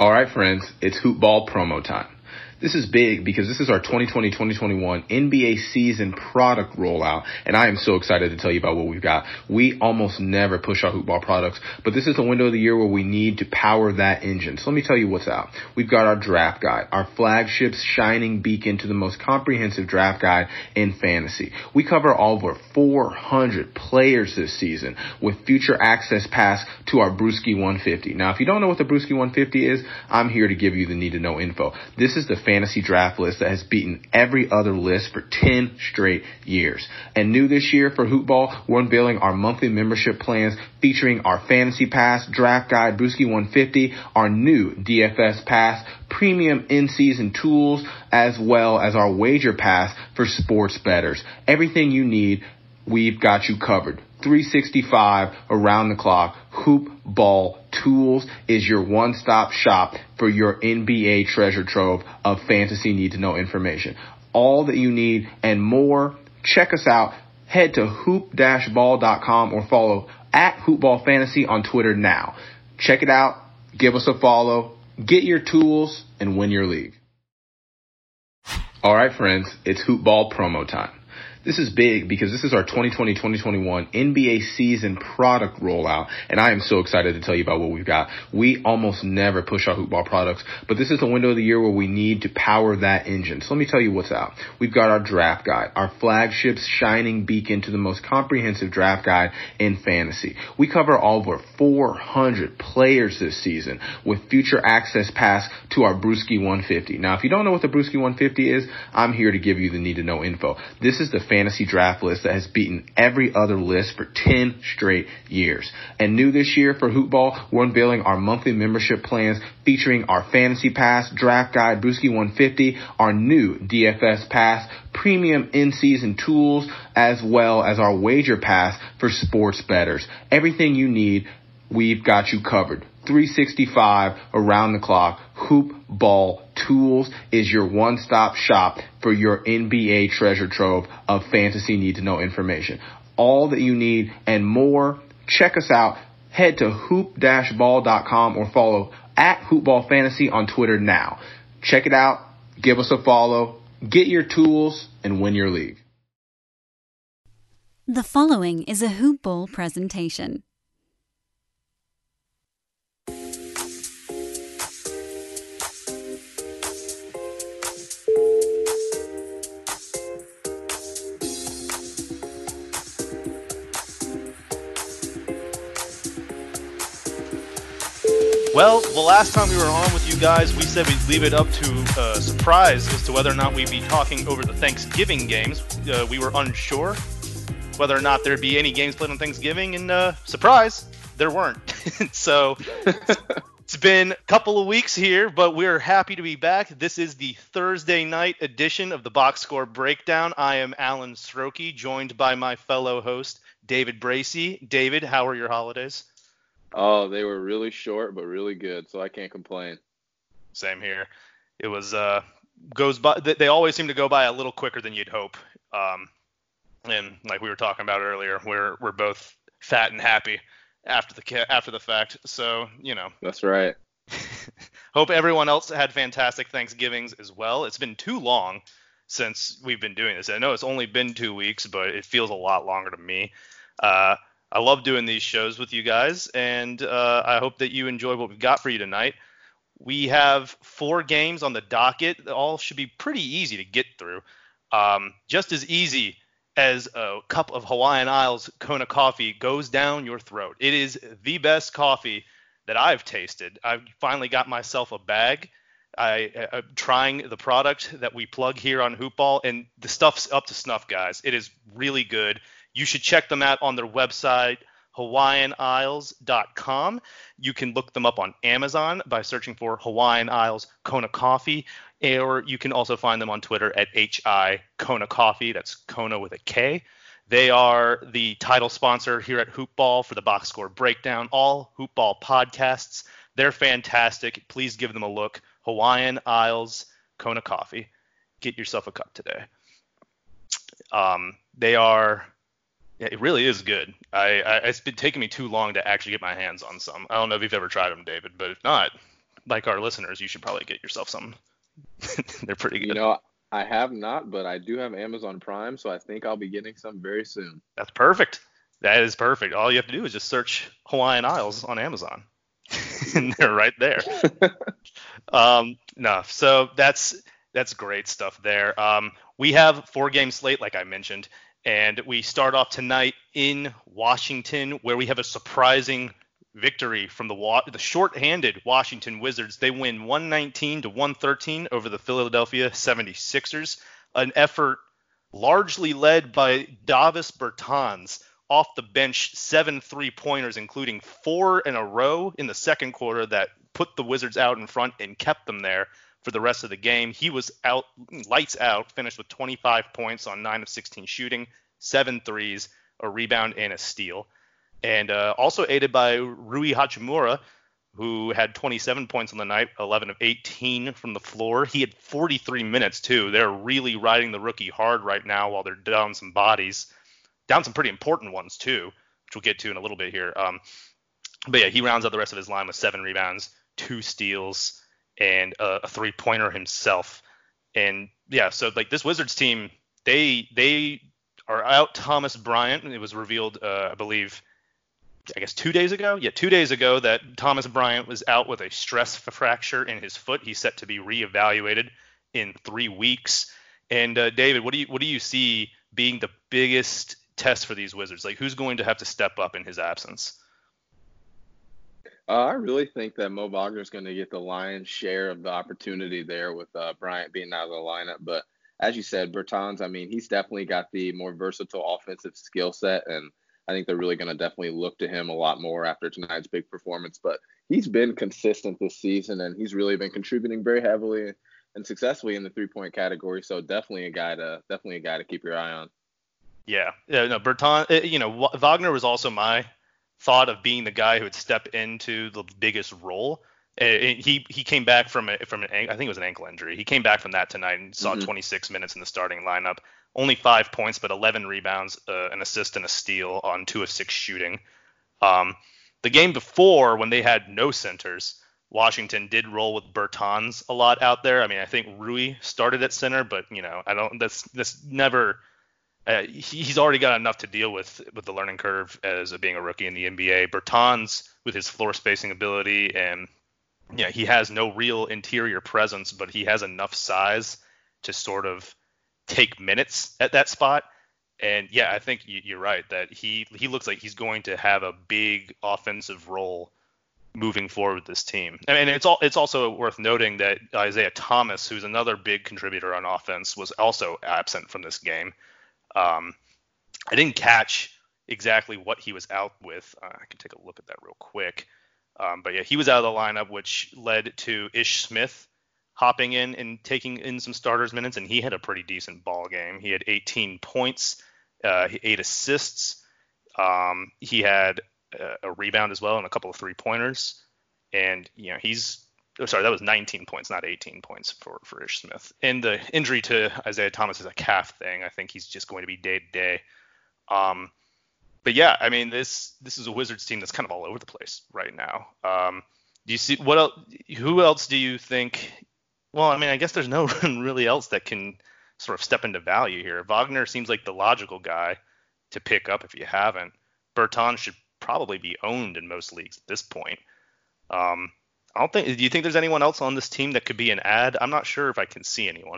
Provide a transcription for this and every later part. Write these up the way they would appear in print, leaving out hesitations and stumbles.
All right, friends, it's Hoop Ball promo time. This is big because this is our 2020-2021 NBA season product rollout, and I am so excited to tell you about what we've got. We almost never push our Hoop Ball products, but this is the window of the year where we need to power that engine. So let me tell you what's out. We've got our draft guide, our flagship shining beacon to the most comprehensive draft guide in fantasy. We cover over 400 players this season with future access pass to our Brewski 150. Now, if you don't know what the Brewski 150 is, I'm here to give you the need-to-know info. This is the fantasy draft list that has beaten every other list for 10 straight years. And new this year for Hoop Ball, we're unveiling our monthly membership plans featuring our Fantasy Pass, Draft Guide, Brewski 150, our new DFS Pass, premium in-season tools, as well as our Wager Pass for sports bettors. Everything you need, we've got you covered. 365 around the clock. Hoop Ball Tools is your one-stop shop for your NBA treasure trove of fantasy need-to-know information. All that you need and more. Check us out. Head to hoop-ball.com or follow at hoopballfantasy on Twitter now. Check it out. Give us a follow. Get your tools and win your league. All right, friends, it's Hoop Ball promo time. This is big because this is our 2020-2021 NBA season product rollout, and I am so excited to tell you about what we've got. We almost never push our Hoop Ball products, but this is the window of the year where we need to power that engine. So let me tell you what's out. We've got our draft guide, our flagship shining beacon to the most comprehensive draft guide in fantasy. We cover over 400 players this season with future access pass to our Brewski 150. Now, if you don't know what the Brewski 150 is, I'm here to give you the need-to-know info. This is the fantasy draft list that has beaten every other list for 10 straight years. And new this year for Hoop Ball, we're unveiling our monthly membership plans featuring our Fantasy Pass, Draft Guide, Brewski 150, our new DFS Pass, premium in-season tools, as well as our Wager Pass for sports bettors. Everything you need, we've got you covered. 365 around the clock. Hoop Ball Tools is your one-stop shop for your NBA treasure trove of fantasy need-to-know information. All that you need and more. Check us out. Head to hoop-ball.com or follow at hoopballfantasy on Twitter now. Check it out. Give us a follow. Get your tools and win your league. The following is a Hoop Ball presentation. Well, the last time we were on with you guys, we said we'd leave it up to a surprise as to whether or not we'd be talking over the Thanksgiving games. We were unsure whether or not there'd be any games played on Thanksgiving, and surprise, there weren't. So it's been a couple of weeks here, but we're happy to be back. This is the Thursday night edition of the Box Score Breakdown. I am Alan Strokey, joined by my fellow host, David Bracey. David, how are your holidays? Oh, they were really short, but really good, so I can't complain. Same here. It was goes by. They always seem to go by a little quicker than you'd hope. And like we were talking about earlier, we're both fat and happy after the fact. So That's right. Hope everyone else had fantastic Thanksgivings as well. It's been too long since we've been doing this. I know it's only been 2 weeks, but it feels a lot longer to me. I love doing these shows with you guys, and I hope that you enjoy what we've got for you tonight. We have 4 games on the docket. All should be pretty easy to get through. Just as easy as a cup of Hawaiian Isles Kona coffee goes down your throat. It is the best coffee that I've tasted. I've finally got myself a bag. I'm trying the product that we plug here on Hoop Ball, and the stuff's up to snuff, guys. It is really good. You should check them out on their website, hawaiianisles.com. You can look them up on Amazon by searching for Hawaiian Isles Kona Coffee, or you can also find them on Twitter at HI Kona Coffee. That's Kona with a K. They are the title sponsor here at Hoop Ball for the Box Score Breakdown, all Hoop Ball podcasts. They're fantastic. Please give them a look. Hawaiian Isles Kona Coffee. Get yourself a cup today. It really is good. It's been taking me too long to actually get my hands on some. I don't know if you've ever tried them, David, but if not, like our listeners, you should probably get yourself some. They're pretty good. You know, I have not, but I do have Amazon Prime, so I think I'll be getting some very soon. That's perfect. That is perfect. All you have to do is just search Hawaiian Isles on Amazon, and they're right there. No, so that's great stuff there. We have 4-game slate, like I mentioned, and we start off tonight in Washington, where we have a surprising victory from the short-handed Washington Wizards. They win 119-113 over the Philadelphia 76ers, an effort largely led by Davis Bertans off the bench, 7 3-pointers, including 4 in a row in the second quarter that put the Wizards out in front and kept them there for the rest of the game. He was out, lights out, finished with 25 points on 9 of 16 shooting, 7 threes, a rebound, and a steal. And also aided by Rui Hachimura, who had 27 points on the night, 11 of 18 from the floor. He had 43 minutes, too. They're really riding the rookie hard right now while they're down some bodies. Down some pretty important ones, too, which we'll get to in a little bit here. But, yeah, he rounds out the rest of his line with 7 rebounds, 2 steals, and a 3-pointer himself. And, yeah, so, like, this Wizards team, they are out Thomas Bryant. It was revealed, I believe, I guess 2 days ago? Yeah, 2 days ago that Thomas Bryant was out with a stress fracture in his foot. He's set to be reevaluated in 3 weeks. And David, what do you see being the biggest test for these Wizards? Like, who's going to have to step up in his absence? I really think that Mo Wagner is going to get the lion's share of the opportunity there with Bryant being out of the lineup. But as you said, Bertans, I mean, he's definitely got the more versatile offensive skill set, and I think they're really going to definitely look to him a lot more after tonight's big performance. But he's been consistent this season, and he's really been contributing very heavily and successfully in the 3-point category. So definitely a guy to keep your eye on. Yeah, no, Bertans. Wagner was also my thought of being the guy who would step into the biggest role. He came back from I think it was an ankle injury. He came back from that tonight and saw 26 minutes in the starting lineup. Only 5 points, but 11 rebounds, an assist, and a steal on 2 of 6 shooting. The game before, when they had no centers, Washington did roll with Bertans a lot out there. I mean, I think Rui started at center, but that's never. He's already got enough to deal with the learning curve as being a rookie in the NBA. Bertans, with his floor spacing ability, and he has no real interior presence, but he has enough size to sort of take minutes at that spot. And yeah, I think you're right that he looks like he's going to have a big offensive role moving forward with this team. I mean, it's also worth noting that Isaiah Thomas, who's another big contributor on offense, was also absent from this game. I didn't catch exactly what he was out with. I can take a look at that real quick. But yeah, he was out of the lineup, which led to Ish Smith hopping in and taking in some starters minutes, and he had a pretty decent ball game. He had 18 points, 8 assists. He had a rebound as well and a couple of 3-pointers. And that was 19 points, not 18 points for Ish Smith. And the injury to Isaiah Thomas is a calf thing. I think he's just going to be day to day. But yeah, I mean, this is a Wizards team that's kind of all over the place right now. Do you see what else? Who else do you think? Well, I mean, I guess there's no one really else that can sort of step into value here. Wagner seems like the logical guy to pick up if you haven't. Bertans should probably be owned in most leagues at this point. Do you think there's anyone else on this team that could be an ad? I'm not sure if I can see anyone.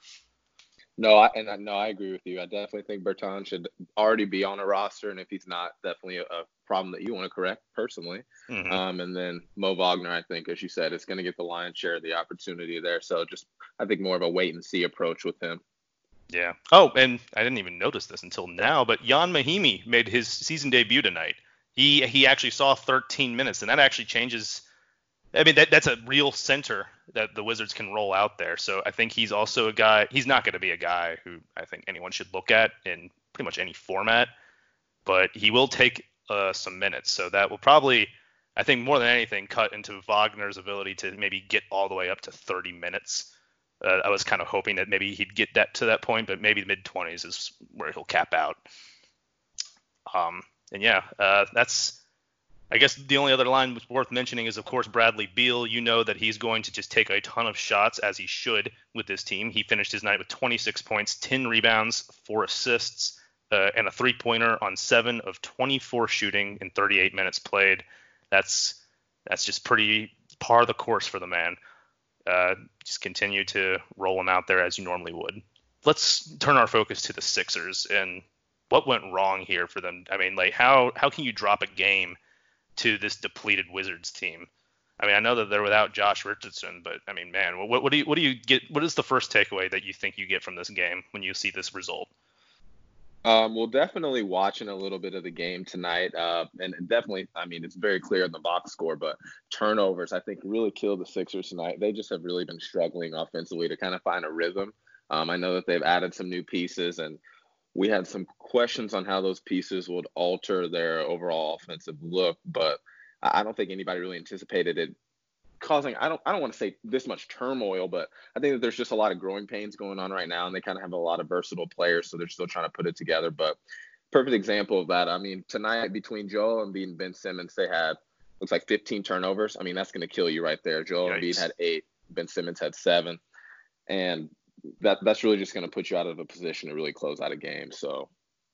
No, I agree with you. I definitely think Bertans should already be on a roster, and if he's not, definitely a problem that you want to correct personally. Mm-hmm. And then Mo Wagner, I think, as you said, is going to get the lion's share of the opportunity there. So just, I think, more of a wait and see approach with him. Yeah. Oh, and I didn't even notice this until now, but Jan Mahimi made his season debut tonight. He actually saw 13 minutes, and that actually changes. I mean, that's a real center that the Wizards can roll out there. So I think he's also a guy. He's not going to be a guy who I think anyone should look at in pretty much any format, but he will take some minutes. So that will probably, I think, more than anything, cut into Wagner's ability to maybe get all the way up to 30 minutes. I was kind of hoping that maybe he'd get that to that point, but maybe mid-20s is where he'll cap out. And yeah, that's I guess the only other line worth mentioning is, of course, Bradley Beal. You know that he's going to just take a ton of shots, as he should with this team. He finished his night with 26 points, 10 rebounds, 4 assists, and a three-pointer on 7 of 24 shooting in 38 minutes played. That's just pretty par of the course for the man. Just continue to roll him out there as you normally would. Let's turn our focus to the Sixers and what went wrong here for them. I mean, like, how can you drop a game to this depleted Wizards team? I mean, I know that they're without Josh Richardson, but I mean, man, what do you get? What is the first takeaway that you think you get from this game when you see this result? Well, definitely watching a little bit of the game tonight, and definitely, I mean, it's very clear in the box score, but turnovers, I think, really killed the Sixers tonight. They just have really been struggling offensively to kind of find a rhythm. I know that they've added some new pieces, and we had some questions on how those pieces would alter their overall offensive look, but I don't think anybody really anticipated it causing, I don't want to say this much turmoil, but I think that there's just a lot of growing pains going on right now, and they kind of have a lot of versatile players, so they're still trying to put it together. But perfect example of that, I mean, tonight between Joel Embiid and Ben Simmons, they had, looks like 15 turnovers. I mean, that's going to kill you right there. Joel Embiid had 8, Ben Simmons had 7, and that's really just going to put you out of a position to really close out a game. So,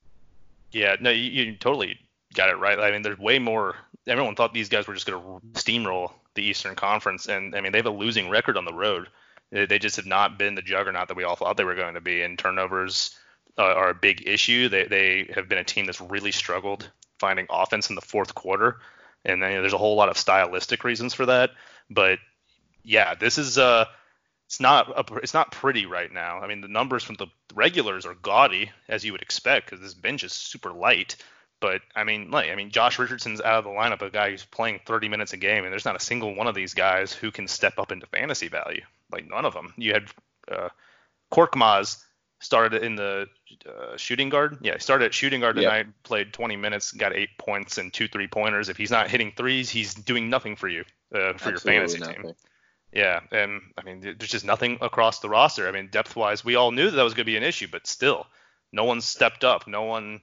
yeah, no, you totally got it right. I mean, there's way more. Everyone thought these guys were just going to steamroll the Eastern Conference, and I mean, they have a losing record on the road. They just have not been the juggernaut that we all thought they were going to be, and turnovers are a big issue. They have been a team that's really struggled finding offense in the fourth quarter, and then there's a whole lot of stylistic reasons for that. But yeah, this is it's not pretty right now. I mean, the numbers from the regulars are gaudy, as you would expect, because this bench is super light. But I mean, Josh Richardson's out of the lineup, a guy who's playing 30 minutes a game, and there's not a single one of these guys who can step up into fantasy value. Like, none of them. You had Korkmaz started in the shooting guard. Yeah, he started at shooting guard tonight, played 20 minutes, got 8 points and 2 3-pointers. If he's not hitting threes, he's doing nothing for you, for your fantasy team. Yeah, and I mean, there's just nothing across the roster. I mean, depth-wise, we all knew that was going to be an issue, but still, no one stepped up. No one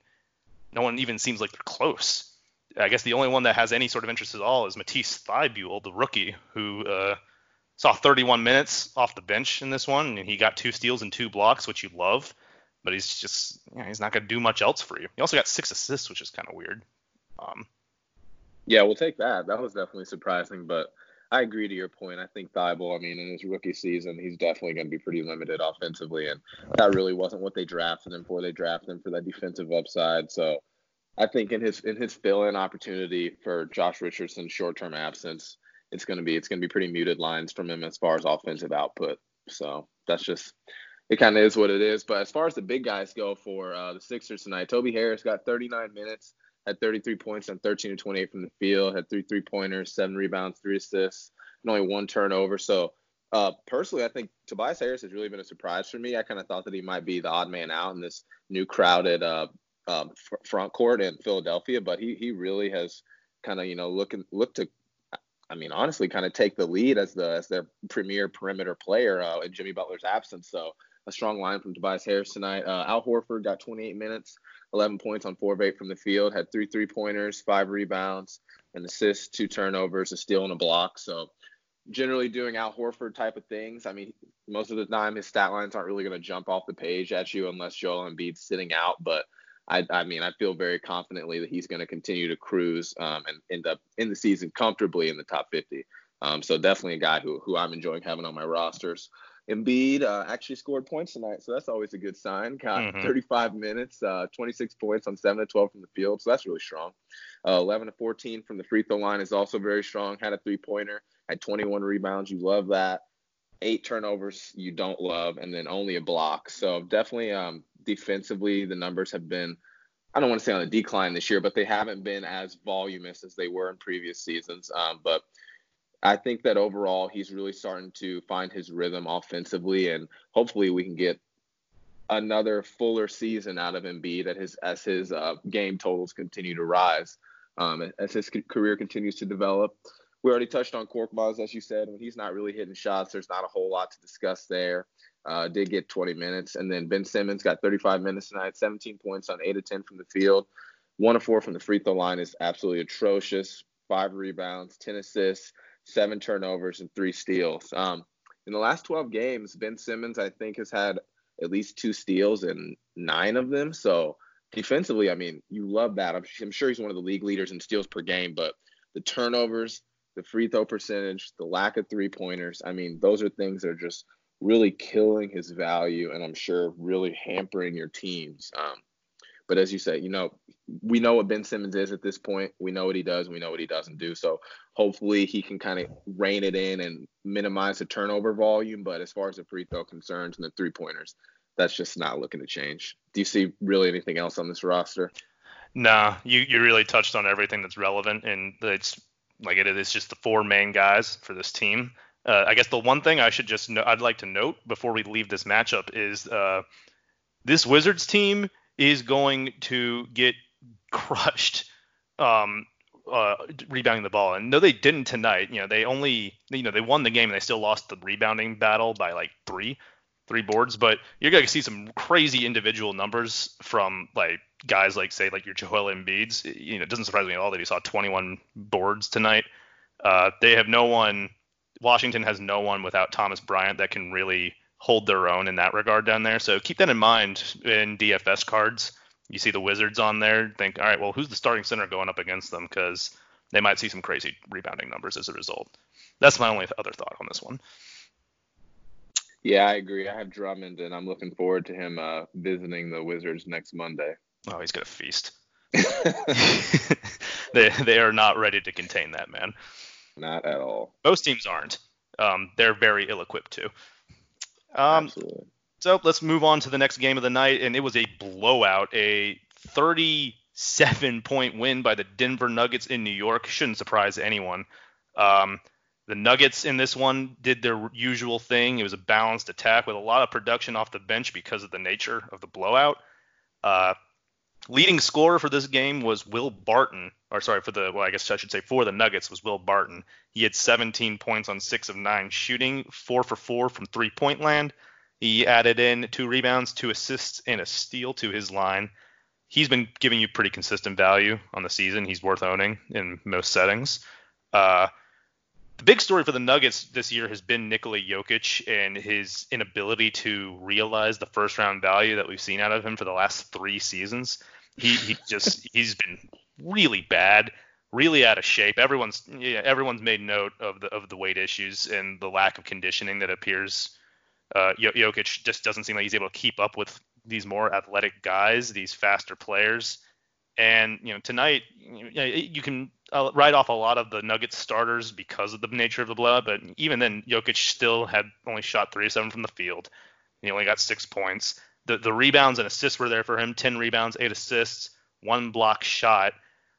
even seems like they're close. I guess the only one that has any sort of interest at all is Matisse Thybulle, the rookie, who saw 31 minutes off the bench in this one, and he got 2 steals and 2 blocks, which you love, but he's not going to do much else for you. He also got 6 assists, which is kind of weird. Yeah, we'll take that. That was definitely surprising, but I agree to your point. I think Thybulle, I mean, in his rookie season, he's definitely going to be pretty limited offensively, and that really wasn't what they drafted him for. They drafted him for that defensive upside. So I think in his fill-in opportunity for Josh Richardson's short-term absence, it's going to be pretty muted lines from him as far as offensive output. So that's just, it kind of is what it is. But as far as the big guys go for the Sixers tonight, Toby Harris got 39 minutes. Had 33 points on 13 of 28 from the field, had 3 3-pointers, 7 rebounds, 3 assists, and only 1 turnover. So, personally, I think Tobias Harris has really been a surprise for me. I kind of thought that he might be the odd man out in this new crowded front court in Philadelphia, but he really has kind of, looked to, I mean, honestly, kind of take the lead as their premier perimeter player in Jimmy Butler's absence. So, a strong line from Tobias Harris tonight. Al Horford got 28 minutes, 11 points on 4 of 8 from the field, had 3 3-pointers, 5 rebounds, an assist, 2 turnovers, a steal, and a block. So generally doing Al Horford type of things. I mean, most of the time his stat lines aren't really going to jump off the page at you unless Joel Embiid's sitting out. But I mean, I feel very confidently that he's going to continue to cruise and end up in the season comfortably in the top 50. So definitely a guy who I'm enjoying having on my rosters. Embiid actually scored points tonight, so that's always a good sign. Got 35 minutes, 26 points on 7 of 12 from the field, so that's really strong. 11 of 14 from the free throw line is also very strong. Had a 3-pointer, had 21 rebounds. You love that. 8 turnovers you don't love, and then only a block. So definitely defensively, the numbers have been, I don't want to say on a decline this year, but they haven't been as voluminous as they were in previous seasons. But I think that overall he's really starting to find his rhythm offensively, and hopefully we can get another fuller season out of Embiid as his game totals continue to rise, as his career continues to develop. We already touched on Korkmaz, as you said. When he's not really hitting shots, there's not a whole lot to discuss there. Did get 20 minutes. And then Ben Simmons got 35 minutes tonight, 17 points on 8 of 10 from the field. 1 of 4 from the free throw line is absolutely atrocious. 5 rebounds, 10 assists, 7 turnovers, and 3 steals. In the last 12 games, Ben Simmons, I think, has had at least 2 steals in 9 of them. So defensively, I mean, you love that. I'm sure he's one of the league leaders in steals per game, but the turnovers, the free throw percentage, the lack of 3-pointers, I mean, those are things that are just really killing his value and I'm sure really hampering your teams. But as you say, we know what Ben Simmons is at this point. We know what he does. We know what he doesn't do. So hopefully he can kind of rein it in and minimize the turnover volume. But as far as the free throw concerns and the 3-pointers, that's just not looking to change. Do you see really anything else on this roster? Nah, you really touched on everything that's relevant, and it's like it is just the 4 main guys for this team. I guess the one thing I'd like to note before we leave this matchup is this Wizards team is going to get crushed rebounding the ball. And no, they didn't tonight. They won the game and they still lost the rebounding battle by like three boards. But you're going to see some crazy individual numbers from like guys like, say, like your Joel Embiid's. It doesn't surprise me at all that he saw 21 boards tonight. They have no one. Washington has no one without Thomas Bryant that can really hold their own in that regard down there. So keep that in mind in DFS cards. You see the Wizards on there, think, all right, well, who's the starting center going up against them? Because they might see some crazy rebounding numbers as a result. That's my only other thought on this one. Yeah, I agree. I have Drummond, and I'm looking forward to him visiting the Wizards next Monday. Oh, he's going to feast. They are not ready to contain that man. Not at all. Most teams aren't. They're very ill-equipped too. Absolutely. So let's move on to the next game of the night, and it was a blowout, a 37-point win by the Denver Nuggets in New York. Shouldn't surprise anyone. The Nuggets in this one did their usual thing. It was a balanced attack with a lot of production off the bench because of the nature of the blowout. Leading scorer for this game was Will Barton, for the Nuggets was Will Barton. He had 17 points on 6 of 9 shooting, 4 for 4 from 3-point land. He added in 2 rebounds, 2 assists, and a steal to his line. He's been giving you pretty consistent value on the season. He's worth owning in most settings. The big story for the Nuggets this year has been Nikola Jokic and his inability to realize the first-round value that we've seen out of him for the last 3 seasons. He's been really bad, really out of shape. Everyone's made note of the weight issues and the lack of conditioning that appears. Jokic just doesn't seem like he's able to keep up with these more athletic guys, these faster players. And tonight you can write off a lot of the Nuggets starters because of the nature of the blowout, but even then Jokic still had only shot 3 of 7 from the field. He only got 6 points. The rebounds and assists were there for him, 10 rebounds, 8 assists, 1 block shot.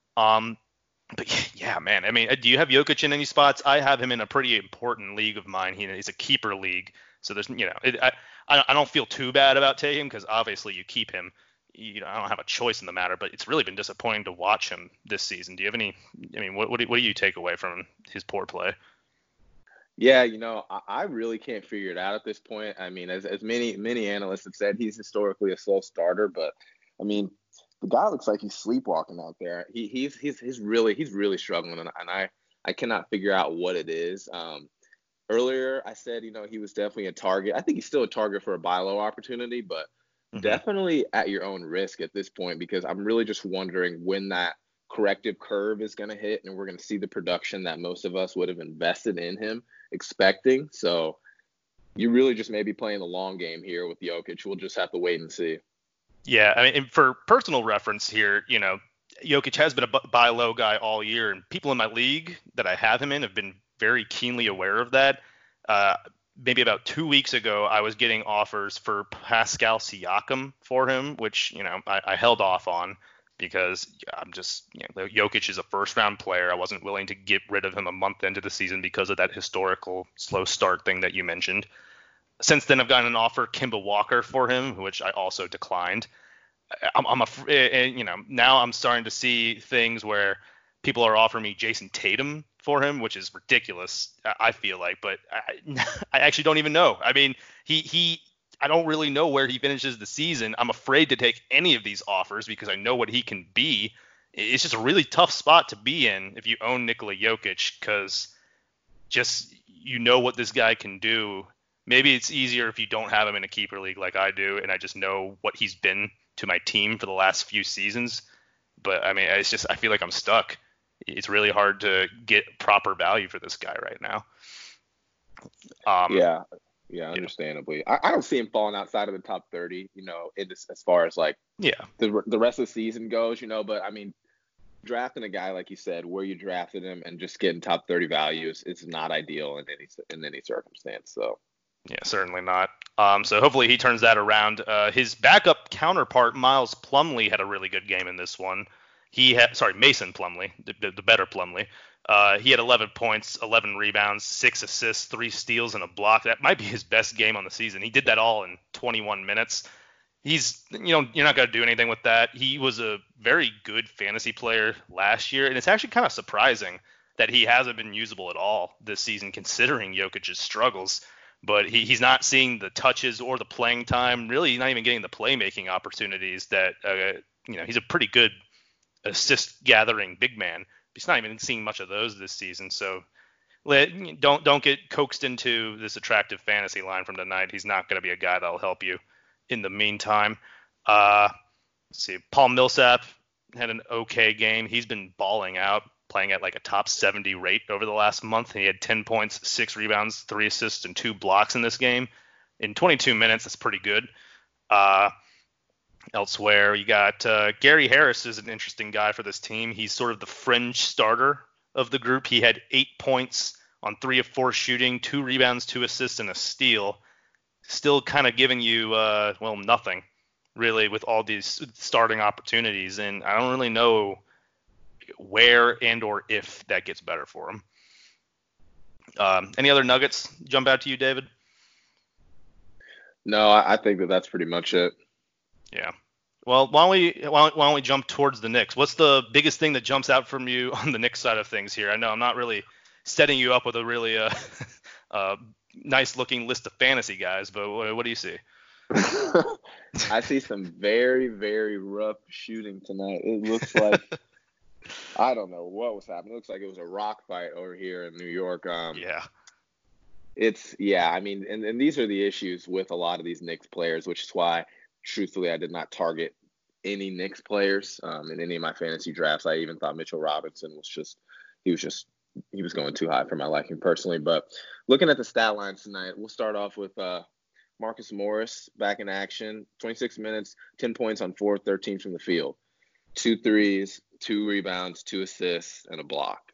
But yeah, man, I mean, do you have Jokic in any spots? I have him in a pretty important league of mine. He's a keeper league. So there's, I don't feel too bad about taking him because obviously you keep him. I don't have a choice in the matter, but it's really been disappointing to watch him this season. Do you have any? I mean, what do you take away from his poor play? Yeah, I really can't figure it out at this point. I mean, as many analysts have said, he's historically a slow starter, but I mean, the guy looks like he's sleepwalking out there. He's really struggling, and I cannot figure out what it is. Earlier I said, he was definitely a target. I think he's still a target for a buy low opportunity, but definitely at your own risk at this point, because I'm really just wondering when that corrective curve is going to hit and we're going to see the production that most of us would have invested in him expecting. So you really just may be playing the long game here with Jokic. We'll just have to wait and see. Yeah, I mean, and for personal reference here, Jokic has been a buy low guy all year, and people in my league that I have him in have been very keenly aware of that. Maybe about 2 weeks ago, I was getting offers for Pascal Siakam for him, which, I held off on because I'm just, Jokic is a first-round player. I wasn't willing to get rid of him a month into the season because of that historical slow start thing that you mentioned. Since then, I've gotten an offer, Kemba Walker, for him, which I also declined. Now I'm starting to see things where people are offering me Jason Tatum for him, which is ridiculous, I feel like, but I actually don't even know. I mean, I don't really know where he finishes the season. I'm afraid to take any of these offers because I know what he can be. it's just a really tough spot to be in if you own Nikola Jokic, because just what this guy can do. Maybe it's easier if you don't have him in a keeper league like I do, and I just know what he's been to my team for the last few seasons. But I mean, it's just, I feel like I'm stuck. It's really hard to get proper value for this guy right now. Yeah, understandably. I don't see him falling outside of the top 30, as far as like the rest of the season goes, but I mean, drafting a guy like you said, where you drafted him and just getting top 30 values, it's not ideal in any circumstance. So yeah, certainly not. So hopefully he turns that around. His backup counterpart, Miles Plumlee, had a really good game in this one. Mason Plumlee, the better Plumlee. He had 11 points, 11 rebounds, 6 assists, 3 steals, and a block. That might be his best game on the season. He did that all in 21 minutes. He's, you're not going to do anything with that. He was a very good fantasy player last year, and it's actually kind of surprising that he hasn't been usable at all this season, considering Jokic's struggles. But he's not seeing the touches or the playing time. Really, he's not even getting the playmaking opportunities that, he's a pretty good assist-gathering big man. He's not even seeing much of those this season. So don't get coaxed into this attractive fantasy line from tonight. He's not going to be a guy that'll help you in the meantime. Let's see. Paul Millsap had an okay game. He's been balling out, playing at like a top 70 rate over the last month. He had 10 points, 6 rebounds, 3 assists, and 2 blocks in this game. In 22 minutes, that's pretty good. Elsewhere, you got Gary Harris is an interesting guy for this team. He's sort of the fringe starter of the group. He had 8 points on 3 of 4 shooting, 2 rebounds, 2 assists, and a steal. Still kind of giving you, nothing, really, with all these starting opportunities. And I don't really know where and or if that gets better for him. Any other nuggets jump out to you, David? No, I think that's pretty much it. Yeah. Well, why don't we jump towards the Knicks? What's the biggest thing that jumps out from you on the Knicks side of things here? I know I'm not really setting you up with a really nice-looking list of fantasy guys, but what do you see? I see some very, very rough shooting tonight. It looks like I don't know what was happening. It looks like it was a rock fight over here in New York. I mean, and these are the issues with a lot of these Knicks players, which is why, truthfully, I did not target any Knicks players in any of my fantasy drafts. I even thought Mitchell Robinson he was going too high for my liking personally. But looking at the stat lines tonight, we'll start off with Marcus Morris back in action, 26 minutes, 10 points on 4 of 13 from the field, 2 threes, 2 rebounds, 2 assists, and a block.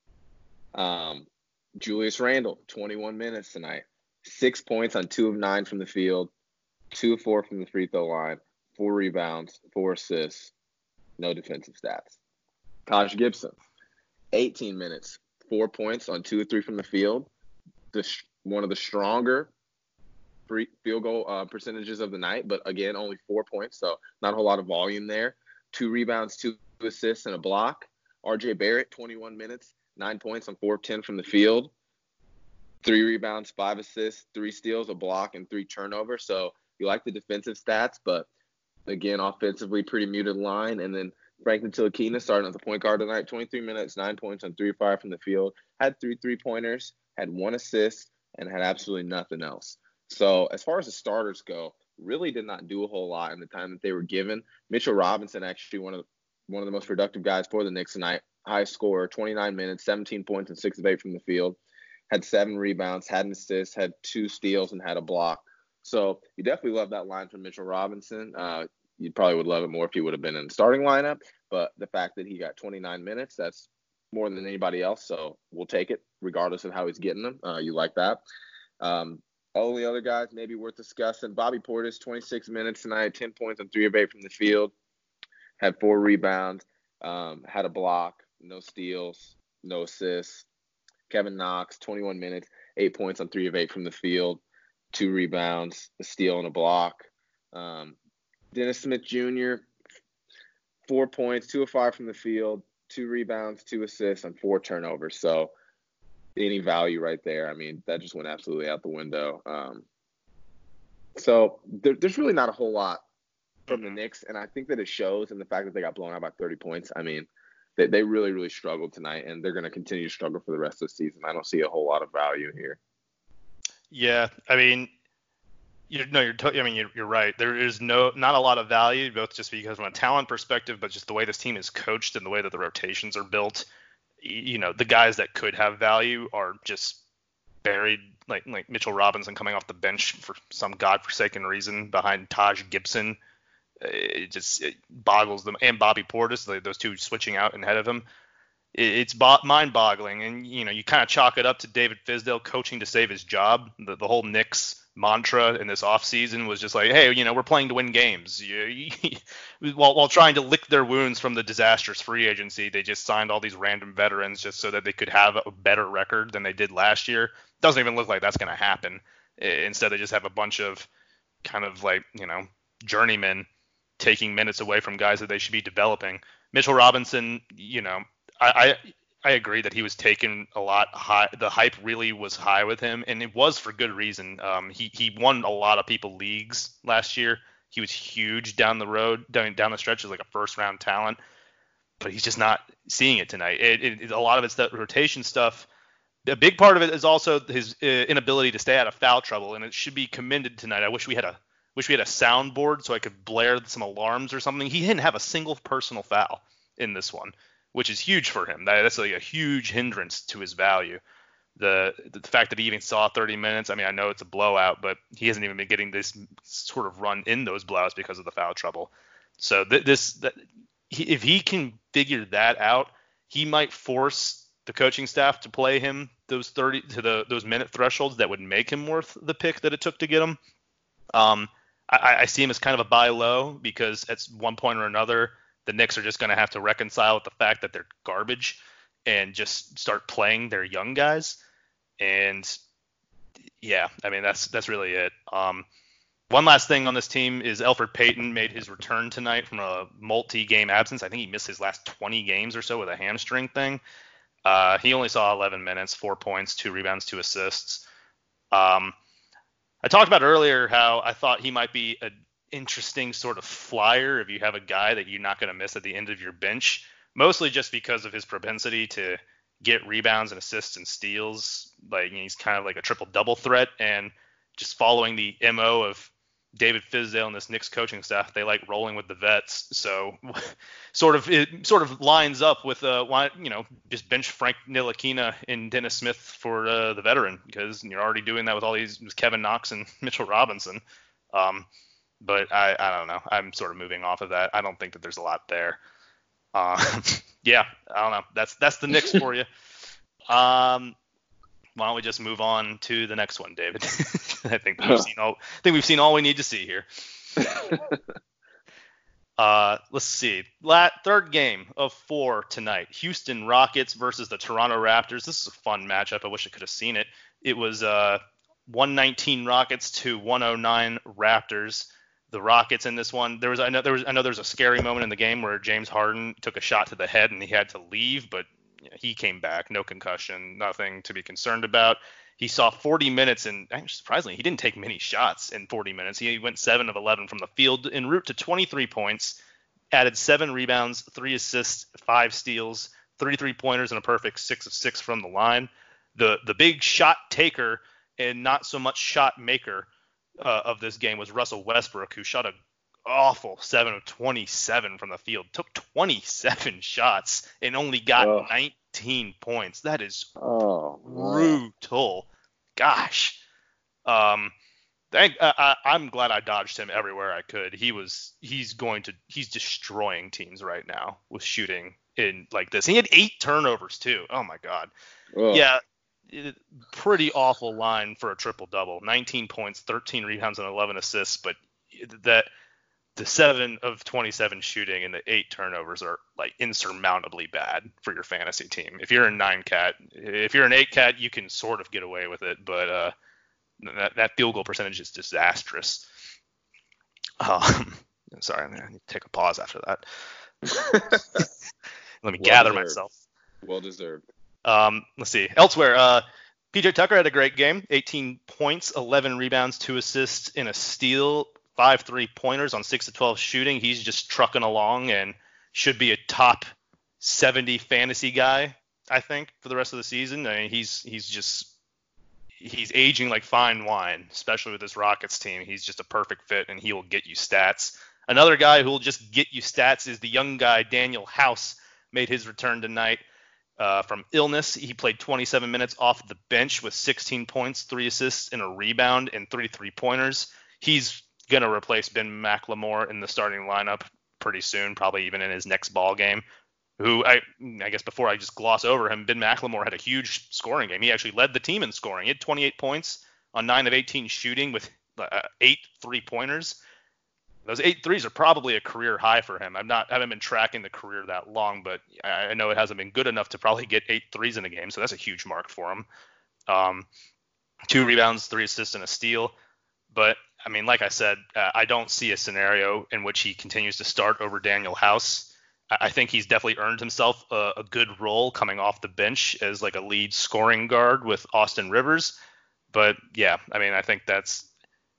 Julius Randle, 21 minutes tonight, 6 points on 2 of 9 from the field, 2 of 4 from the free throw line, 4 rebounds, 4 assists, no defensive stats. Taj Gibson, 18 minutes, 4 points on 2 of 3 from the field, one of the stronger field goal percentages of the night, but again, only 4 points, so not a whole lot of volume there. 2 rebounds, 2 assists, and a block. R.J. Barrett, 21 minutes, 9 points on 4 of 10 from the field, 3 rebounds, 5 assists, 3 steals, a block, and 3 turnovers. So you like the defensive stats, but again, offensively, pretty muted line. And then Franklin Ntilikina starting at the point guard tonight, 23 minutes, 9 points on 3 of 5 from the field, had 3 3-pointers, had 1 assist, and had absolutely nothing else. So as far as the starters go, really did not do a whole lot in the time that they were given. Mitchell Robinson, actually one of the most productive guys for the Knicks tonight, high scorer, 29 minutes, 17 points and 6 of 8 from the field, had 7 rebounds, had an assist, had 2 steals, and had a block. So you definitely love that line from Mitchell Robinson. You probably would love it more if he would have been in the starting lineup, but the fact that he got 29 minutes, that's more than anybody else, so we'll take it regardless of how he's getting them. You like that. Only other guys maybe worth discussing, Bobby Portis, 26 minutes tonight, 10 points on 3 of 8 from the field, had 4 rebounds, had a block, no steals, no assists. Kevin Knox, 21 minutes, 8 points on 3 of 8 from the field, 2 rebounds, a steal, and a block. Dennis Smith Jr., 4 points, 2 of 5 from the field, 2 rebounds, 2 assists, and 4 turnovers. So any value right there, I mean, that just went absolutely out the window. So there's really not a whole lot from the Knicks, and I think that it shows in the fact that they got blown out by 30 points. I mean, they really, really struggled tonight, and they're going to continue to struggle for the rest of the season. I don't see a whole lot of value here. Yeah, I mean, you're right. There is not a lot of value, both just because from a talent perspective, but just the way this team is coached and the way that the rotations are built. The guys that could have value are just buried, like Mitchell Robinson coming off the bench for some godforsaken reason behind Taj Gibson. It boggles them, and Bobby Portis, those two switching out ahead of him. It's mind-boggling, and you kind of chalk it up to David Fizdale coaching to save his job. The whole Knicks mantra in this offseason was just like, hey, we're playing to win games. While trying to lick their wounds from the disastrous free agency, they just signed all these random veterans just so that they could have a better record than they did last year. Doesn't even look like that's going to happen. Instead, they just have a bunch of kind of journeymen taking minutes away from guys that they should be developing. Mitchell Robinson, I agree that he was taken a lot high. The hype really was high with him, and it was for good reason. He won a lot of people leagues last year. He was huge down the road, down the stretch as like a first-round talent, but he's just not seeing it tonight. A lot of it's that rotation stuff. A big part of it is also his inability to stay out of foul trouble, and it should be commended tonight. I wish we had a soundboard so I could blare some alarms or something. He didn't have a single personal foul in this one, which is huge for him. That's like a huge hindrance to his value. The fact that he even saw 30 minutes, I know it's a blowout, but he hasn't even been getting this sort of run in those blowouts because of the foul trouble. So if he can figure that out, he might force the coaching staff to play him those 30 to those minute thresholds that would make him worth the pick that it took to get him. I see him as kind of a buy low because at one point or another, the Knicks are just going to have to reconcile with the fact that they're garbage and just start playing their young guys. And yeah, that's really it. One last thing on this team is Elfrid Payton made his return tonight from a multi-game absence. I think he missed his last 20 games or so with a hamstring thing. He only saw 11 minutes, 4 points, 2 rebounds, 2 assists. I talked about earlier how I thought he might be an interesting sort of flyer if you have a guy that you're not going to miss at the end of your bench, mostly just because of his propensity to get rebounds and assists and steals. He's kind of like a triple-double threat, and just following the MO of David Fizdale and this Knicks coaching staff, they like rolling with the vets. So it sort of lines up with just bench Frank Ntilikina and Dennis Smith for the veteran, because you're already doing that with all these Kevin Knox and Mitchell Robinson. But I don't know. I'm sort of moving off of that. I don't think that there's a lot there. Yeah, I don't know. That's the Knicks for you. Why don't we just move on to the next one, David? I think we've seen all we need to see here. Let's see. Third game of 4 tonight. Houston Rockets versus the Toronto Raptors. This is a fun matchup. I wish I could have seen it. It was 119 Rockets to 109 Raptors. The Rockets in this one, I know there's a scary moment in the game where James Harden took a shot to the head and he had to leave, but he came back, no concussion, nothing to be concerned about. He saw 40 minutes, and actually, surprisingly, he didn't take many shots in 40 minutes. He went 7 of 11 from the field, en route to 23 points, added 7 rebounds, 3 assists, 5 steals, 3 3-pointers, and a perfect 6 of 6 from the line. The big shot taker and not so much shot maker of this game was Russell Westbrook, who shot a awful 7 of 27 from the field, took 27 shots and only got 19 points. That is brutal. Gosh. I'm glad I dodged him everywhere I could. He's destroying teams right now with shooting in like this. He had 8 turnovers too. Oh my God. Yeah. Pretty awful line for a triple double. 19 points, 13 rebounds, and 11 assists, but the 7 of 27 shooting and the 8 turnovers are like insurmountably bad for your fantasy team. If you're a 9-cat, if you're an 8-cat, you can sort of get away with it, but that field goal percentage is disastrous. Sorry, I'm gonna take a pause after that. Let me gather myself. Well deserved. Let's see. Elsewhere, PJ Tucker had a great game. 18 points, 11 rebounds, 2 assists, and a steal. 5 3-pointers on 6 to 12 shooting. He's just trucking along and should be a top 70 fantasy guy, I think, for the rest of the season. I mean, he's aging like fine wine, especially with this Rockets team. He's just a perfect fit, and he will get you stats. Another guy who will just get you stats is the young guy, Daniel House, made his return tonight from illness. He played 27 minutes off the bench with 16 points, 3 assists, and a rebound, and 3 3-pointers. He's going to replace Ben McLemore in the starting lineup pretty soon, probably even in his next ball game. Who I guess before I just gloss over him, Ben McLemore had a huge scoring game. He actually led the team in scoring. He had 28 points on 9 of 18 shooting with 8 3-pointers. Those 8 threes are probably a career high for him. I haven't been tracking the career that long, but I know it hasn't been good enough to probably get 8 threes in a game, so that's a huge mark for him. 2 rebounds, 3 assists, and a steal. But, I mean, like I said, I don't see a scenario in which he continues to start over Daniel House. I think he's definitely earned himself a good role coming off the bench as like a lead scoring guard with Austin Rivers. But, yeah, I mean, I think that's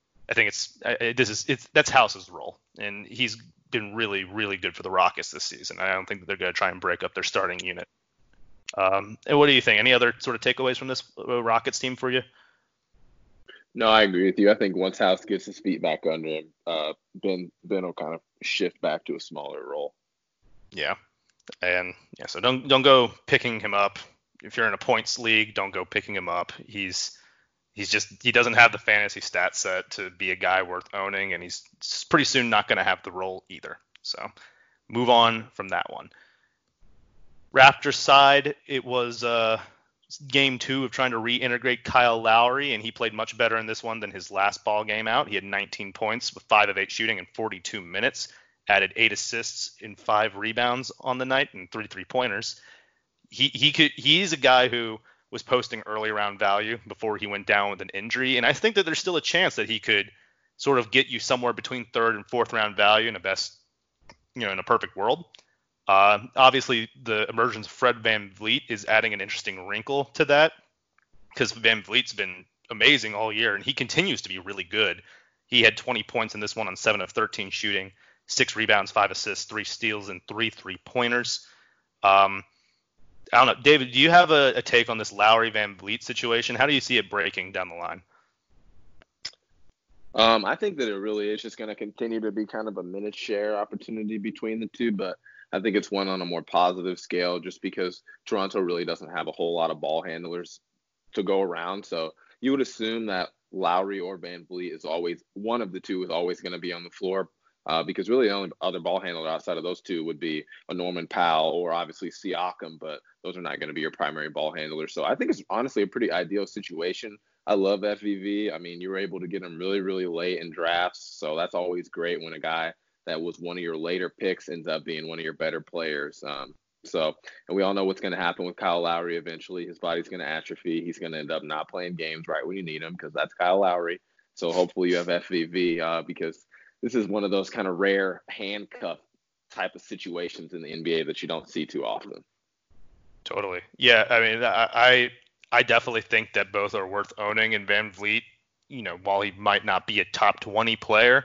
House's role, and he's been really, really good for the Rockets this season. I don't think that they're going to try and break up their starting unit. And what do you think? Any other sort of takeaways from this Rockets team for you? No, I agree with you. I think once House gets his feet back under him, Ben will kind of shift back to a smaller role. Yeah, and yeah, so don't go picking him up. If you're in a points league, don't go picking him up. He doesn't have the fantasy stat set to be a guy worth owning, and he's pretty soon not going to have the role either. So move on from that one. Raptors side, it was game 2 of trying to reintegrate Kyle Lowry, and he played much better in this one than his last ball game out. He had 19 points with 5 of 8 shooting in 42 minutes, added 8 assists and 5 rebounds on the night and 3 3-pointers. He's a guy who was posting early round value before he went down with an injury. And I think that there's still a chance that he could sort of get you somewhere between 3rd and 4th round value in a perfect world. Obviously the emergence of Fred VanVleet is adding an interesting wrinkle to that, because VanVleet's been amazing all year and he continues to be really good. He had 20 points in this one on 7 of 13 shooting, 6 rebounds, 5 assists, 3 steals, and 3 3-pointers. I don't know, David, do you have a take on this Lowry VanVleet situation? How do you see it breaking down the line? I think that it really is just going to continue to be kind of a minute share opportunity between the two, but I think it's one on a more positive scale just because Toronto really doesn't have a whole lot of ball handlers to go around. So you would assume that Lowry or VanVleet is always one of the two is always going to be on the floor. Because really the only other ball handler outside of those two would be a Norman Powell or obviously Siakam, but those are not going to be your primary ball handlers. So I think it's honestly a pretty ideal situation. I love FVV. I mean, you were able to get him really, really late in drafts, so that's always great when a guy that was one of your later picks ends up being one of your better players. And we all know what's going to happen with Kyle Lowry eventually. His body's going to atrophy. He's going to end up not playing games right when you need him because that's Kyle Lowry. So hopefully you have FVV because this is one of those kind of rare handcuff type of situations in the NBA that you don't see too often. Totally. Yeah, I mean, I definitely think that both are worth owning. And VanVleet, while he might not be a top 20 player,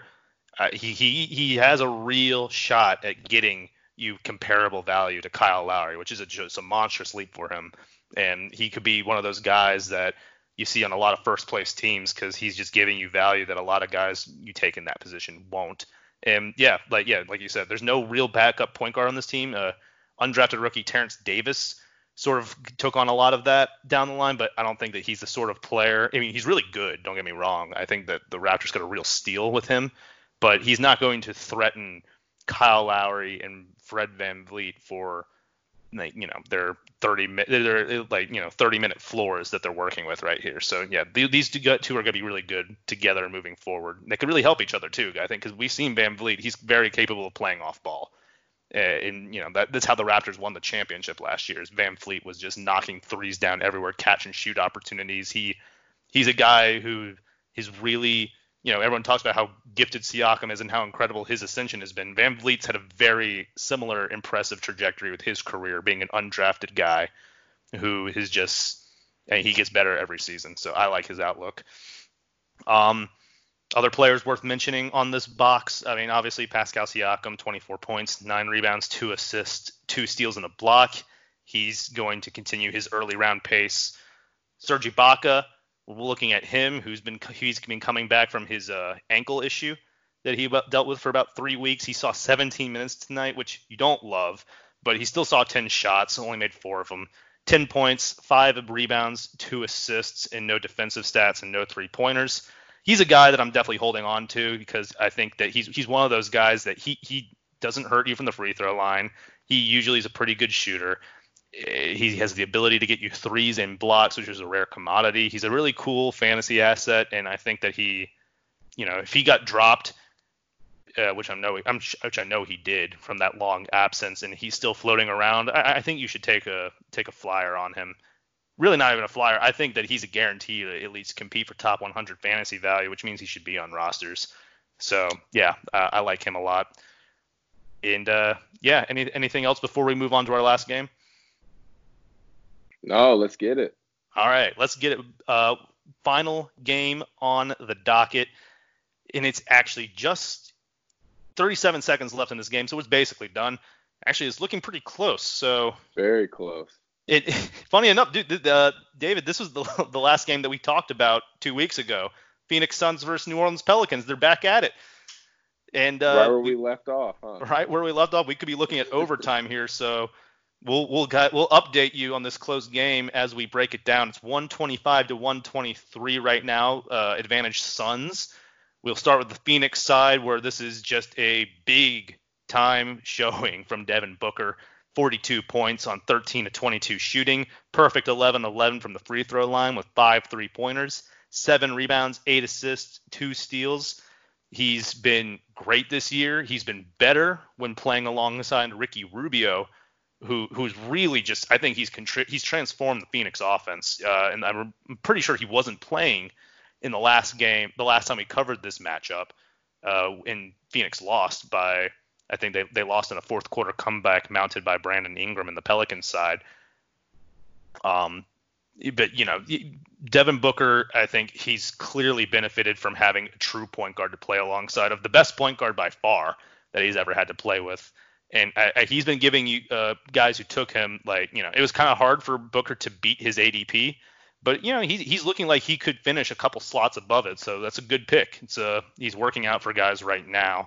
he has a real shot at getting you comparable value to Kyle Lowry, which is just a monstrous leap for him. And he could be one of those guys that you see on a lot of first place teams because he's just giving you value that a lot of guys you take in that position won't. And like you said, there's no real backup point guard on this team. Undrafted rookie Terrence Davis sort of took on a lot of that down the line, but I don't think that he's the sort of player. I mean, he's really good, don't get me wrong. I think that the Raptors got a real steal with him, but he's not going to threaten Kyle Lowry and Fred VanVleet for their 30-minute floors that they're working with right here. So yeah, these two are going to be really good together moving forward. They could really help each other too, I think, because we've seen VanVleet. He's very capable of playing off ball. And that's how the Raptors won the championship last year. Is VanVleet was just knocking threes down everywhere, catch and shoot opportunities. He's a guy who is really, everyone talks about how gifted Siakam is and how incredible his ascension has been. VanVleet's had a very similar impressive trajectory with his career, being an undrafted guy who is just, and he gets better every season. So I like his outlook. Other players worth mentioning on this box, I mean, obviously Pascal Siakam, 24 points, 9 rebounds, 2 assists, 2 steals, and a block. He's going to continue his early round pace. Serge Ibaka, we're looking at him, he's been coming back from his ankle issue that he dealt with for about 3 weeks. He saw 17 minutes tonight, which you don't love, but he still saw 10 shots, only made 4 of them. 10 points, 5 rebounds, 2 assists, and no defensive stats and no three-pointers. He's a guy that I'm definitely holding on to because I think that he's one of those guys that he doesn't hurt you from the free throw line. He usually is a pretty good shooter. He has the ability to get you threes and blocks, which is a rare commodity. He's a really cool fantasy asset, and I think that if he got dropped, which I know he did from that long absence, and he's still floating around, I think you should take a flyer on him. Really not even a flyer. I think that he's a guarantee to at least compete for top 100 fantasy value, which means he should be on rosters. So yeah, I like him a lot. And anything else before we move on to our last game? No, let's get it. All right, let's get it. Final game on the docket, and it's actually just 37 seconds left in this game, so it's basically done. Actually, it's looking pretty close. So very close. Funny enough, David, this was the last game that we talked about 2 weeks ago. Phoenix Suns versus New Orleans Pelicans. They're back at it. And right where we left off, huh? Right where we left off. We could be looking at overtime here, so we'll update you on this close game as we break it down. It's 125 to 123 right now. Advantage Suns. We'll start with the Phoenix side, where this is just a big time showing from Devin Booker. 42 points on 13 to 22 shooting, perfect 11-11 from the free throw line with 5 3-pointers, 7 rebounds, 8 assists, 2 steals. He's been great this year. He's been better when playing alongside Ricky Rubio, who's really just, I think he's transformed the Phoenix offense. And I'm pretty sure he wasn't playing in the last game, the last time we covered this matchup, and Phoenix lost by, I think they lost in a fourth quarter comeback mounted by Brandon Ingram in the Pelicans side. But Devin Booker, I think he's clearly benefited from having a true point guard to play alongside of the best point guard by far that he's ever had to play with. And he's been giving you guys who took him, it was kind of hard for Booker to beat his ADP, but he's looking like he could finish a couple slots above it. So that's a good pick. He's working out for guys right now.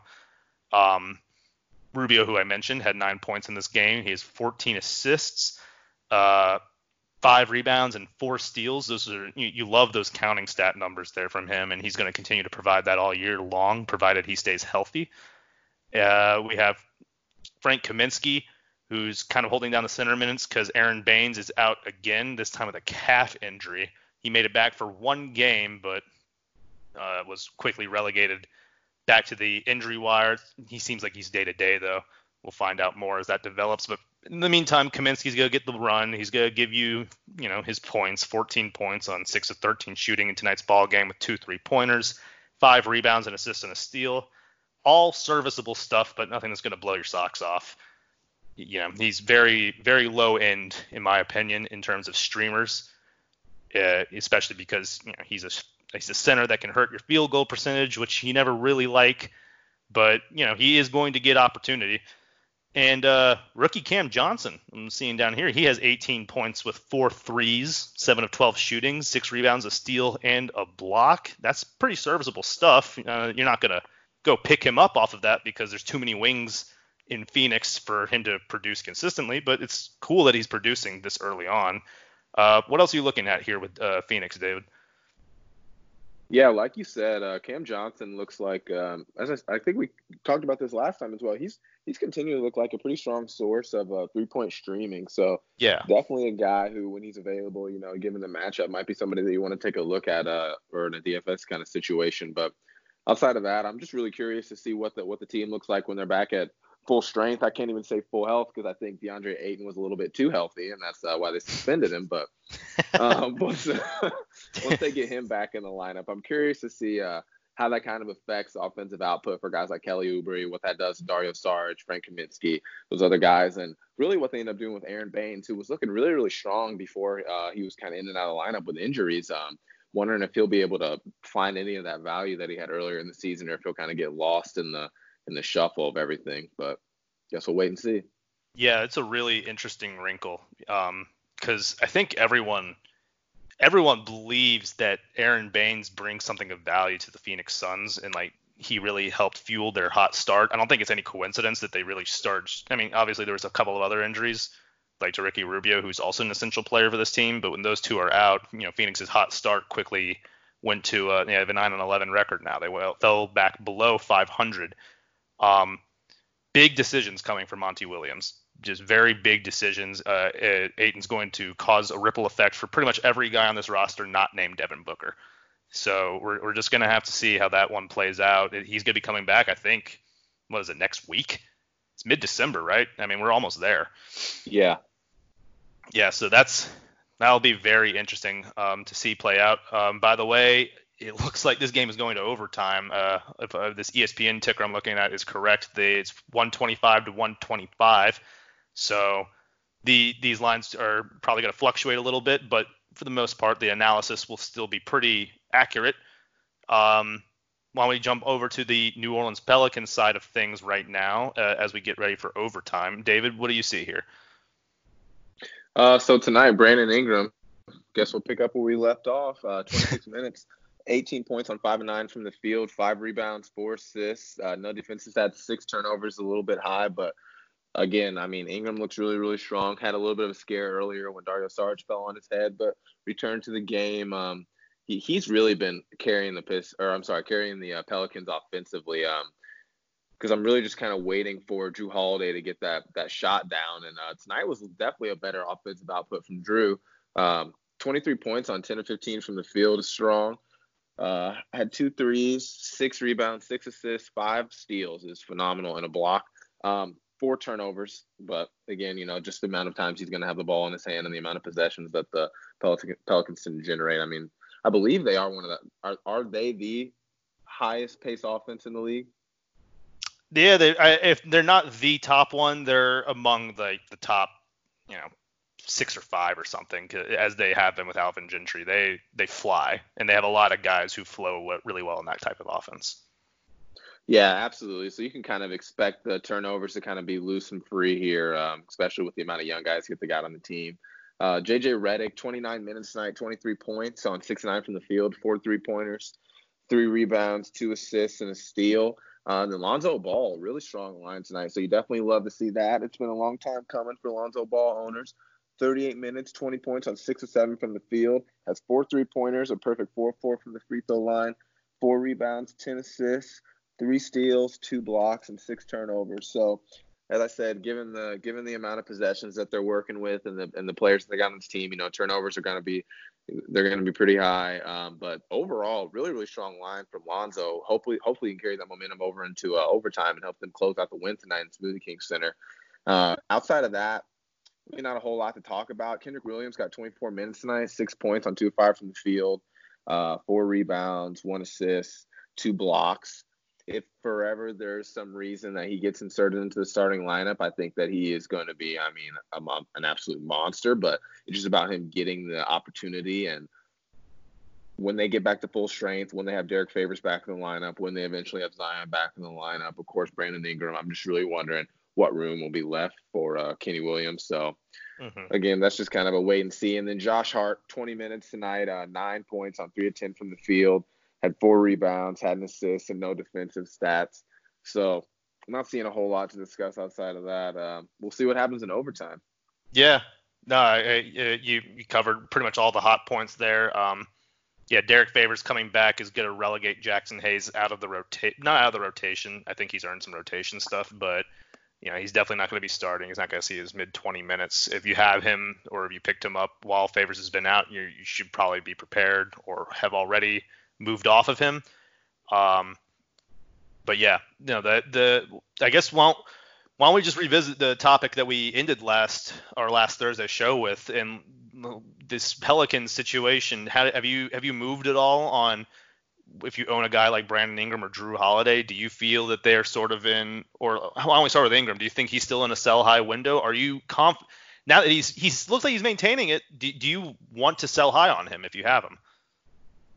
Rubio, who I mentioned, had 9 points in this game. He has 14 assists, 5 rebounds, and 4 steals. Those are you love those counting stat numbers there from him, and he's going to continue to provide that all year long, provided he stays healthy. We have Frank Kaminsky, who's kind of holding down the center minutes because Aaron Baines is out again, this time with a calf injury. He made it back for 1 game, but was quickly relegated back to the injury wire. He seems like he's day-to-day, though. We'll find out more as that develops. But in the meantime, Kaminsky's going to get the run. He's going to give you, his points, 14 points on 6 of 13 shooting in tonight's ball game with 2 3-pointers, 5 rebounds, an assist, and a steal. All serviceable stuff, but nothing that's going to blow your socks off. He's very, very low end, in my opinion, in terms of streamers, especially because he's a center that can hurt your field goal percentage, which he never really like, but he is going to get opportunity. And rookie Cam Johnson, I'm seeing down here, he has 18 points with 4 threes, 7 of 12 shooting, 6 rebounds, a steal, and a block. That's pretty serviceable stuff. You're not going to go pick him up off of that because there's too many wings in Phoenix for him to produce consistently, but it's cool that he's producing this early on. What else are you looking at here with Phoenix, David? Yeah, like you said, Cam Johnson looks like, I think we talked about this last time as well. He's continuing to look like a pretty strong source of 3-point streaming. So yeah, definitely a guy who, when he's available, given the matchup, might be somebody that you want to take a look at or in a DFS kind of situation. But outside of that, I'm just really curious to see what the team looks like when they're back at full strength. I can't even say full health because I think DeAndre Ayton was a little bit too healthy, and that's why they suspended him. But once they get him back in the lineup, I'm curious to see how that kind of affects offensive output for guys like Kelly Oubre, what that does to Dario Saric, Frank Kaminsky, those other guys, and really what they end up doing with Aaron Baines, who was looking really, really strong before he was kind of in and out of the lineup with injuries. wondering if he'll be able to find any of that value that he had earlier in the season, or if he'll kind of get lost in the shuffle of everything. But guess we'll wait and see. Yeah, it's a really interesting wrinkle, because I think everyone believes that Aaron Baines brings something of value to the Phoenix Suns, and like he really helped fuel their hot start. I don't think it's any coincidence that they really started. I mean, obviously there was a couple of other injuries, like to Ricky Rubio, who's also an essential player for this team. But when those two are out, Phoenix's hot start quickly went to they have a 9-11 record now. They fell back below 500. Big decisions coming from Monty Williams. Just very big decisions. Ayton's going to cause a ripple effect for pretty much every guy on this roster not named Devin Booker. So we're just going to have to see how that one plays out. He's going to be coming back, I think, what is it, next week? It's mid-December, right? I mean, we're almost there. Yeah. Yeah, so that'll be very interesting to see play out. By the way, it looks like this game is going to overtime. If this ESPN ticker I'm looking at is correct, it's 125 to 125. So these lines are probably going to fluctuate a little bit, but for the most part, the analysis will still be pretty accurate. Why don't we jump over to the New Orleans Pelicans side of things right now as we get ready for overtime? David, what do you see here? So tonight, Brandon Ingram, guess we'll pick up where we left off. 26 minutes, 18 points on 5 of 9 from the field, 5 rebounds, 4 assists. No defensive stats, 6 turnovers, a little bit high, but again, I mean, Ingram looks really, really strong. Had a little bit of a scare earlier when Dario Saric fell on his head, but returned to the game. He's really been carrying the Pelicans offensively. Because I'm really just kind of waiting for Jrue Holiday to get that shot down. And tonight was definitely a better offensive output from Jrue. 23 points on 10 of 15 from the field is strong. Had 2 threes, 6 rebounds, 6 assists, 5 steals is phenomenal, and a block. 4 turnovers, but again, just the amount of times he's going to have the ball in his hand and the amount of possessions that the Pelicans can generate. I mean, I believe they are are they the highest pace offense in the league? Yeah, if they're not the top one, they're among the top, 6 or 5 or something, as they have been with Alvin Gentry. They fly, and they have a lot of guys who flow really well in that type of offense. Yeah, absolutely. So you can kind of expect the turnovers to kind of be loose and free here, especially with the amount of young guys that they got on the team. JJ Redick, 29 minutes tonight, 23 points on 6-9 from the field, 4 3-pointers, 3 rebounds, 2 assists, and a steal. And Lonzo Ball, really strong line tonight. So you definitely love to see that. It's been a long time coming for Lonzo Ball owners. 38 minutes, 20 points on 6 of 7 from the field. Has 4 3-pointers, a perfect 4-4 from the free throw line. 4 rebounds, 10 assists, 3 steals, 2 blocks, and 6 turnovers. So, as I said, given the amount of possessions that they're working with and the players that they got on this team, turnovers are going to be pretty high. But overall, really, really strong line from Lonzo. Hopefully he can carry that momentum over into overtime and help them close out the win tonight in Smoothie King Center. Outside of that, really not a whole lot to talk about. Kendrick Williams got 24 minutes tonight, 6 points on 2 of 5 from the field, 4 rebounds, 1 assist, 2 blocks. If forever there's some reason that he gets inserted into the starting lineup, I think that he is going to be, an absolute monster. But it's just about him getting the opportunity. And when they get back to full strength, when they have Derek Favors back in the lineup, when they eventually have Zion back in the lineup, of course, Brandon Ingram, I'm just really wondering what room will be left for Kenny Williams. So, Again, that's just kind of a wait and see. And then Josh Hart, 20 minutes tonight, 9 points on 3 of 10 from the field. Had 4 rebounds, had an assist, and no defensive stats. So I'm not seeing a whole lot to discuss outside of that. We'll see what happens in overtime. Yeah. No, you covered pretty much all the hot points there. Derek Favors coming back is going to relegate Jackson Hayes out of the not out of the rotation. I think he's earned some rotation stuff, but he's definitely not going to be starting. He's not going to see his mid-20 minutes. If you have him or if you picked him up while Favors has been out, you should probably be prepared or have already moved off of him. But yeah, I guess why don't we just revisit the topic that we ended last Thursday show with, and this Pelicans situation. Have you moved at all on if you own a guy like Brandon Ingram or Jrue Holiday? Do you feel that they're sort of in, or why don't we start with Ingram? Do you think he's still in a sell high window? Are you confident now that he looks like he's maintaining it? Do you want to sell high on him if you have him?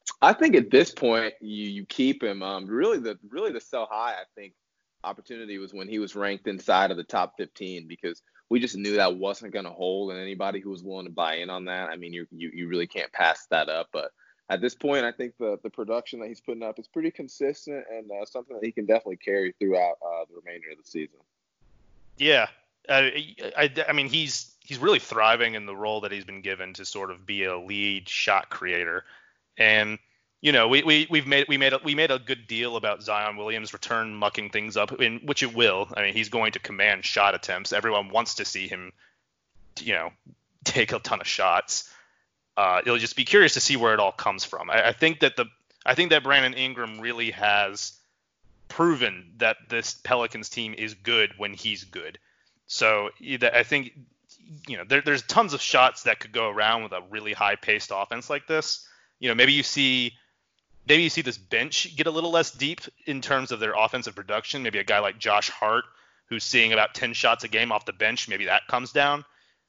I think at this point you keep him. Really the sell high, I think, opportunity was when he was ranked inside of the top 15, because we just knew that wasn't going to hold, and anybody who was willing to buy in on that, I mean, you really can't pass that up. But at this point, I think the production that he's putting up is pretty consistent, and something that he can definitely carry throughout the remainder of the season. Yeah, I mean, he's really thriving in the role that he's been given to sort of be a lead shot creator, and we made a good deal about Zion Williams' return mucking things up, which it will. I mean, he's going to command shot attempts. Everyone wants to see him, take a ton of shots. You'll just be curious to see where it all comes from. I think that Brandon Ingram really has proven that this Pelicans team is good when he's good. So I think there's tons of shots that could go around with a really high-paced offense like this. Maybe you see this bench get a little less deep in terms of their offensive production. Maybe a guy like Josh Hart, who's seeing about 10 shots a game off the bench, maybe that comes down.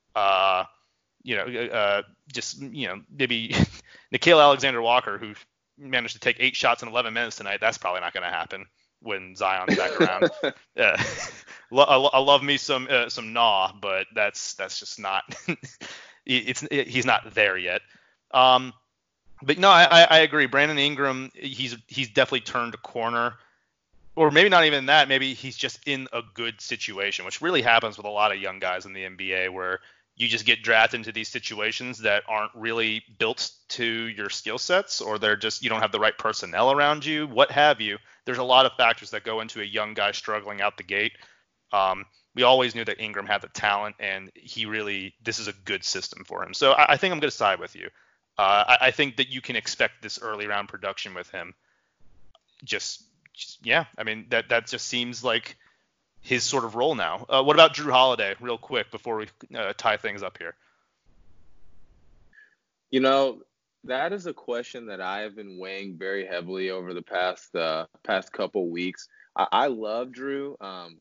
Maybe Nickeil Alexander-Walker, who managed to take 8 shots in 11 minutes tonight. That's probably not going to happen when Zion's back around. I love me some Nah, but that's just not. He's not there yet. But no, I agree. Brandon Ingram, he's definitely turned a corner, or maybe not even that. Maybe he's just in a good situation, which really happens with a lot of young guys in the NBA, where you just get drafted into these situations that aren't really built to your skill sets, or you don't have the right personnel around you, what have you. There's a lot of factors that go into a young guy struggling out the gate. We always knew that Ingram had the talent, and this is a good system for him. So I think I'm going to side with you. I think that you can expect this early round production with him. I mean, that just seems like his sort of role now. What about Jrue Holiday, real quick, before we tie things up here? That is a question that I have been weighing very heavily over the past couple weeks. I love Jrue.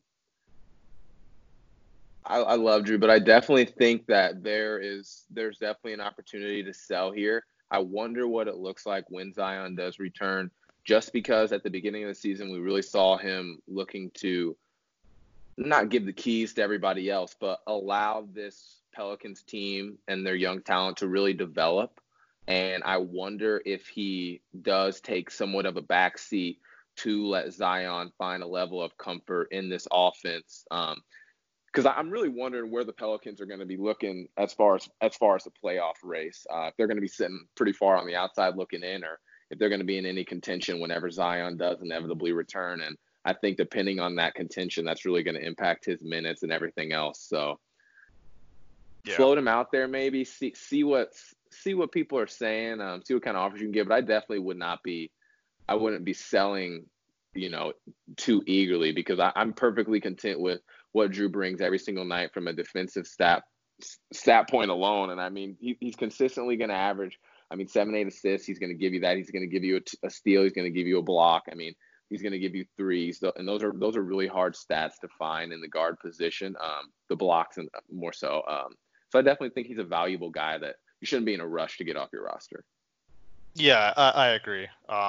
I love Jrue, but I definitely think that there's definitely an opportunity to sell here. I wonder what it looks like when Zion does return, just because at the beginning of the season, we really saw him looking to not give the keys to everybody else, but allow this Pelicans team and their young talent to really develop. And I wonder if he does take somewhat of a backseat to let Zion find a level of comfort in this offense. Because I'm really wondering where the Pelicans are going to be looking as far as the playoff race. If they're going to be sitting pretty far on the outside looking in, or if they're going to be in any contention whenever Zion does inevitably return. And I think depending on that contention, that's really going to impact his minutes and everything else. So float him out there, maybe see what people are saying, see what kind of offers you can give. But I definitely wouldn't be selling, too eagerly, because I'm perfectly content with what Jrue brings every single night from a defensive stat point alone. And I mean, he's consistently going to average, 7-8 assists. He's going to give you that. He's going to give you a steal. He's going to give you a block. I mean, he's going to give you threes. And those are really hard stats to find in the guard position, the blocks and more so. So I definitely think he's a valuable guy that you shouldn't be in a rush to get off your roster. Yeah, I agree.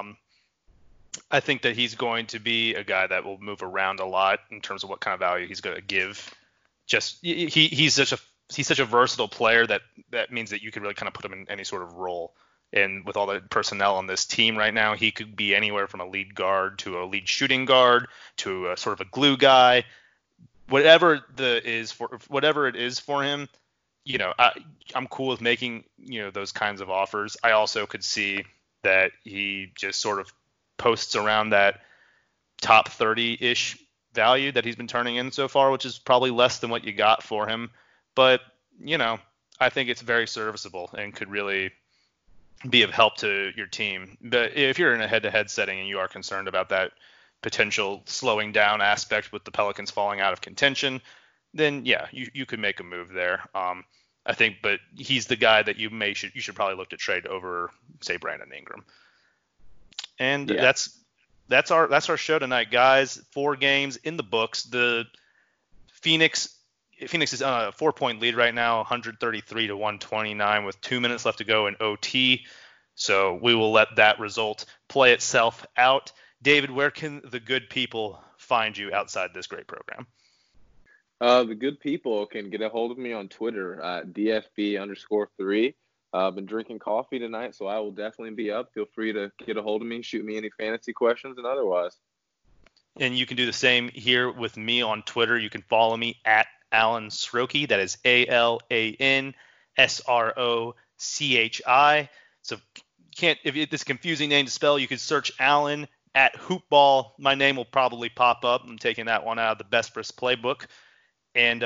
I think that he's going to be a guy that will move around a lot in terms of what kind of value he's going to give. Just he's such a versatile player that means that you could really kind of put him in any sort of role. And with all the personnel on this team right now, he could be anywhere from a lead guard to a lead shooting guard to a sort of a glue guy. Whatever it is for him, I'm cool with making those kinds of offers. I also could see that he just sort of posts around that top 30-ish value that he's been turning in so far, which is probably less than what you got for him. But, I think it's very serviceable and could really be of help to your team. But if you're in a head-to-head setting and you are concerned about that potential slowing down aspect with the Pelicans falling out of contention, then yeah, you could make a move there. I think, but he's the guy that you should probably look to trade over, say, Brandon Ingram. And that's our show tonight, guys. 4 games in the books. The Phoenix is on a 4-point lead right now, 133-129, with 2 minutes left to go in OT. So we will let that result play itself out. David, where can the good people find you outside this great program? The good people can get a hold of me on Twitter at DFB_3. I've been drinking coffee tonight, so I will definitely be up. Feel free to get a hold of me, shoot me any fantasy questions and otherwise. And you can do the same here with me on Twitter. You can follow me at Alan Srochi. That is ALANSROCHI. So if it's a confusing name to spell, you could search Alan at Hoopball. My name will probably pop up. I'm taking that one out of the Besbris playbook. And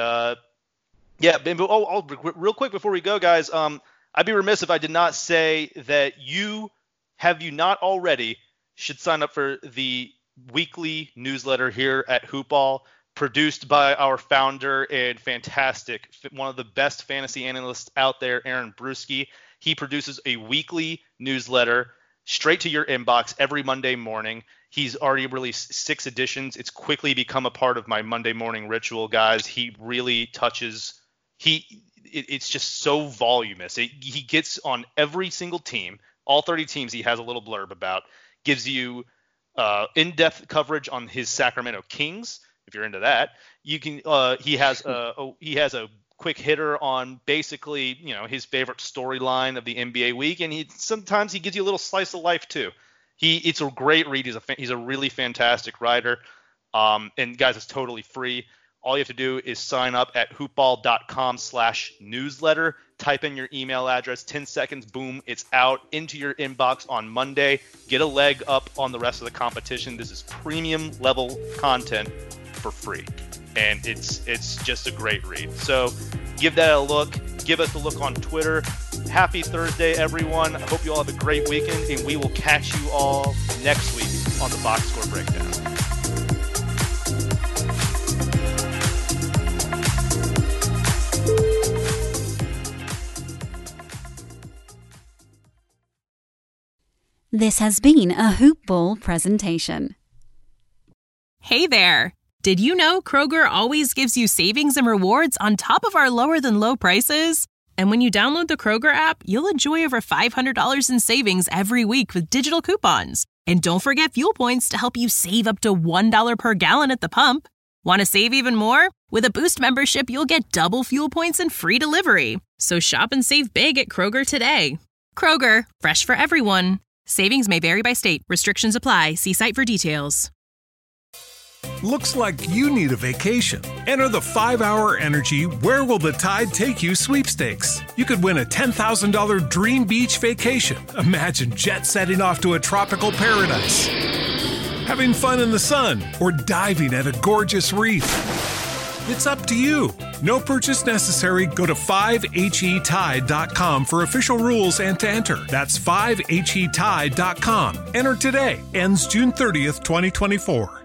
real quick before we go, guys, I'd be remiss if I did not say that you not already, should sign up for the weekly newsletter here at Hoopball, produced by our founder and fantastic, one of the best fantasy analysts out there, Aaron Bruski. He produces a weekly newsletter straight to your inbox every Monday morning. He's already released 6 editions. It's quickly become a part of my Monday morning ritual, guys. He really touches it's just so voluminous. He gets on every single team, all 30 teams he has a little blurb about, gives you in-depth coverage on his Sacramento Kings, if you're into that. You can he has a quick hitter on basically, his favorite storyline of the NBA week, and sometimes he gives you a little slice of life too. It's a great read. He's a really fantastic writer. And guys, it's totally free. All you have to do is sign up at hoopball.com/newsletter. Type in your email address, 10 seconds, boom, it's out into your inbox on Monday. Get a leg up on the rest of the competition. This is premium level content for free. And it's just a great read. So give that a look. Give us a look on Twitter. Happy Thursday, everyone. I hope you all have a great weekend, and we will catch you all next week on the Box Score Breakdown. This has been a Hoop Ball presentation. Hey there! Did you know Kroger always gives you savings and rewards on top of our lower-than-low prices? And when you download the Kroger app, you'll enjoy over $500 in savings every week with digital coupons. And don't forget fuel points to help you save up to $1 per gallon at the pump. Want to save even more? With a Boost membership, you'll get double fuel points and free delivery. So shop and save big at Kroger today. Kroger, fresh for everyone. Savings may vary by state. Restrictions apply. See site for details. Looks like you need a vacation. Enter the 5-Hour Energy Where Will the Tide Take You sweepstakes. You could win a $10,000 dream beach vacation. Imagine jet setting off to a tropical paradise, having fun in the sun, or diving at a gorgeous reef. It's up to you. No purchase necessary. Go to 5HETide.com for official rules and to enter. That's 5HETide.com. Enter today. Ends June 30th, 2024.